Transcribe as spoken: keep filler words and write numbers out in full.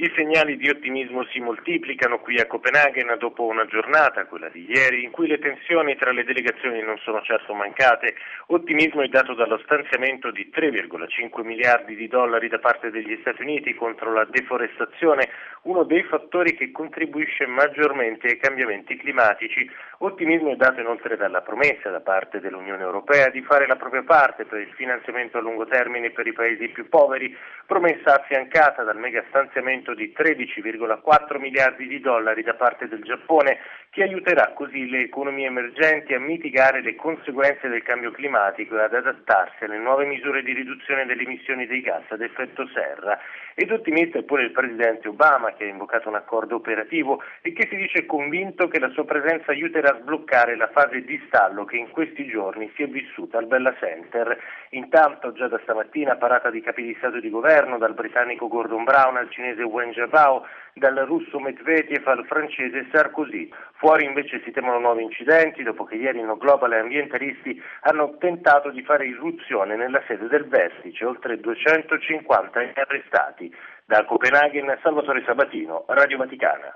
I segnali di ottimismo si moltiplicano qui a Copenaghen dopo una giornata, quella di ieri, in cui le tensioni tra le delegazioni non sono certo mancate. Ottimismo è dato dallo stanziamento di tre virgola cinque miliardi di dollari da parte degli Stati Uniti contro la deforestazione, uno dei fattori che contribuisce maggiormente ai cambiamenti climatici. Ottimismo è dato inoltre dalla promessa da parte dell'Unione Europea di fare la propria parte per il finanziamento a lungo termine per i paesi più poveri, promessa affiancata dal mega stanziamento di tredici virgola quattro miliardi di dollari da parte del Giappone, che aiuterà così le economie emergenti a mitigare le conseguenze del cambio climatico e ad adattarsi alle nuove misure di riduzione delle emissioni dei gas ad effetto serra. Ed ottimista è pure il presidente Obama, che ha invocato un accordo operativo e che si dice convinto che la sua presenza aiuterà a sbloccare la fase di stallo che in questi giorni si è vissuta al Bella Center. Intanto già da stamattina parata di capi di Stato e di Governo, dal britannico Gordon Brown al cinese Wen Jiabao, dal russo Medvedev al francese Sarkozy. Fuori invece si temono nuovi incidenti dopo che ieri no Global e ambientalisti hanno tentato di fare irruzione nella sede del vertice, oltre duecentocinquanta arrestati. Da Copenaghen, Salvatore Sabatino, Radio Vaticana.